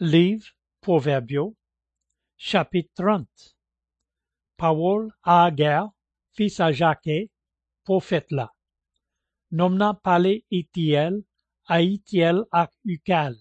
Livre Proverbio, chapitre 30. Parole à Agar, fils à Jacques, prophète là. Nomna parler Itiel, à Itiel ak Ukal.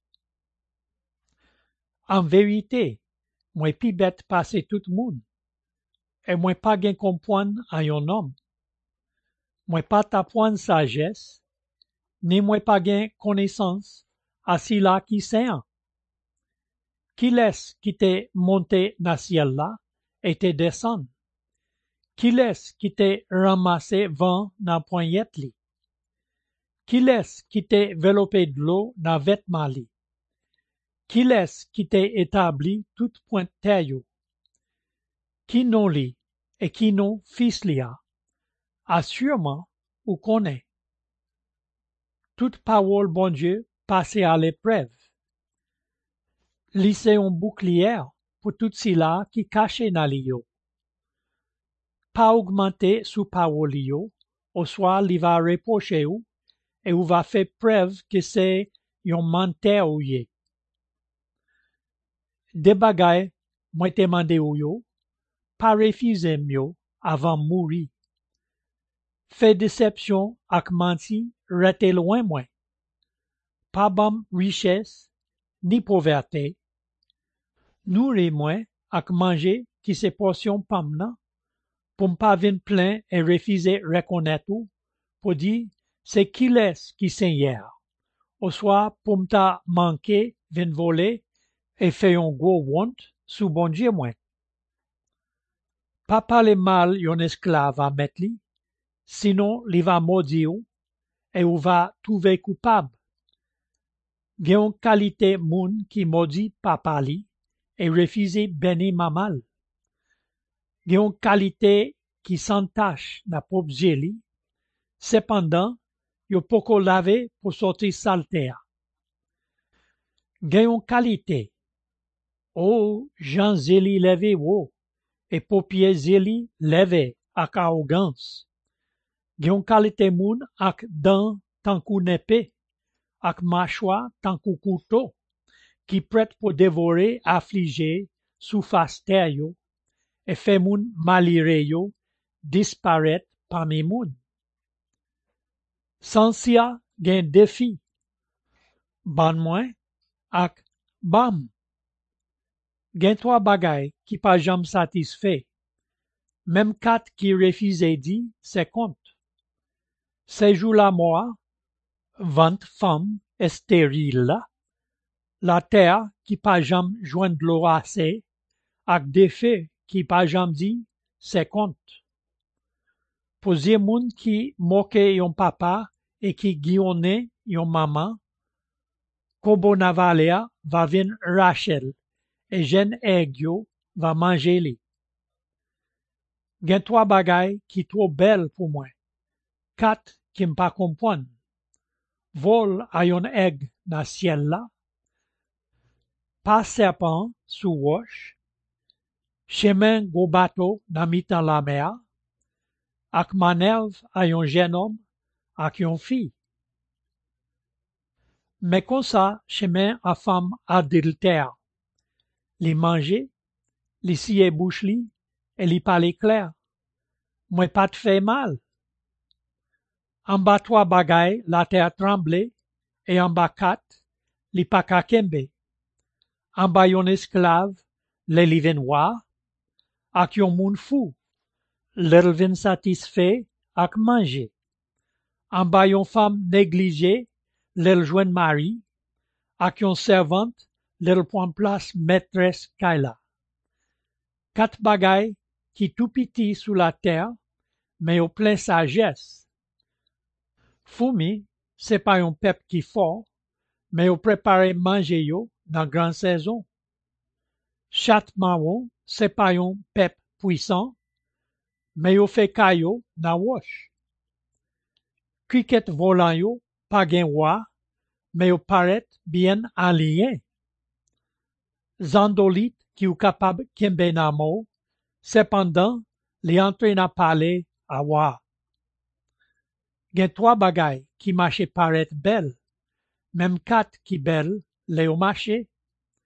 En vérité, moi pi bête passer tout le monde, et moi pas gen comprendre à yon homme. Moi pas t'apprendre sagesse, ni moi pas gen connaissance à si là qui sait. Qui laisse qui te monté dans ciel là et te descendre? Qui laisse qui te ramassé vent dans poignette li? Qui laisse qui te développé de l'eau dans vêtement li? Qui laisse qui te établi toute pointe terre yo? Qui non li et qui non fils li a? Assurément ou connaît. Toute parole bon Dieu passée à l'épreuve. Li c'est un bouclier pour tout cela qui caché dans li yo. Pas augmenter sous parole yo, au soir li va reprocher ou, et ou va faire preuve que c'est yon menteur ou ye. Des bagay, moi te mande ou yo, pas refuser yo avant mourir. Fait déception ak menti, rete loin moi. Pas bam richesse, ni pauvreté. Nourrir moi ak manger qui se portion pam nan, pour m'pas vin plein et refuser reconnaître ou, pour dire c'est qui laisse qui seigneur. Au soir pour m'ta manquer, vin voler et fait un gros want sous bon Dieu moi. Pas parler mal yon esclave à mettre li, sinon li va maudire ou, et ou va trouver coupable. Gen yon qualité moun qui maudit papa li et refuse béni mamal. Gen yon qualité qui s'entache na propre li, cependant, yo poko lave pour sortir saleté. Gen yon qualité, oh, Jean zéli levé wo, et paupier zéli levé ak arrogance. Gen yon qualité moun ak dan tankou nepe, ak mâchoire tankou couteau, qui prête pour dévorer affligé sous face terre yo, et fait moun malire yo disparaître parmi moun. Sans sia gen défi, ban moins ak bam. Gen 3 bagay qui pas jam satisfait, même 4 qui refuse dit c'est compte. Ces jours-là moi, 20 femmes stériles, la terre qui pas jam joindre l'eau assez, ak des faits qui pas jam dit c'est compte. Pour les moun qui moque yon papa et qui guillonne yon maman, Kobo Navalea va vin Rachel et jeune Egyo va manger li. Gen 3 bagay qui trop belle pour moi. 4 qui m'pas comprendre. Vol à yon egg dans ciel là. Pas serpent sous roche. Chemin go bateau dans mi-temps la mer. Ak manèv à yon jeune homme ak yon fille. Mais comme ça, chemin à femme adultère. Li manger, li siye bouche li, et li parle clair. Moi pas te fait mal. En bas 3 bagay, la terre tremble, et en bas 4, li pa ka kembe. En bas yon esclave, le li vin wa, ak yon moun fou, le vin satisfait ak manger. En bas yon femme négligée, le joine mari, ak yon servante, le prend place maîtresse kaila. 4 bagay qui tout petit sous la terre, mais au plein sagesse. Foumi, c'est pas un peuple qui fort, mais au préparé manger yo dans grande saison. Chat marron, c'est pas un peuple puissant, mais au fait caillou dans roche. Cricket volant yo, pas gen roi, mais au paraît bien aligné. Zandolite qui est capable kembe na mo, cependant, li entre na parler à wa. Gen 3 bagay qui marche paraît belle, même 4 qui belle, le au marché.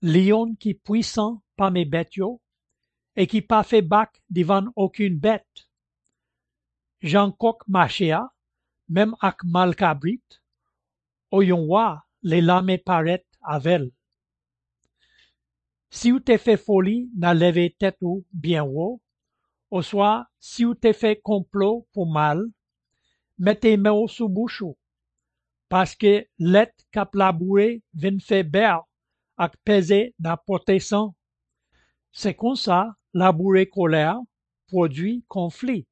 lion qui puissant pas mes bêtes yo, et qui pas fait bac devant aucune bête. Jean Coq machéa, même ak mal cabrit, oyon wa les lames paraît avel. Si ou te fait folie, n'a levé tête ou bien haut, ou soit si ou te fait complot pour mal, mettez mains sous bouche, parce que let cap labouré vin fait ber ak peser na protection. C'est comme ça, labourer colère produit conflit.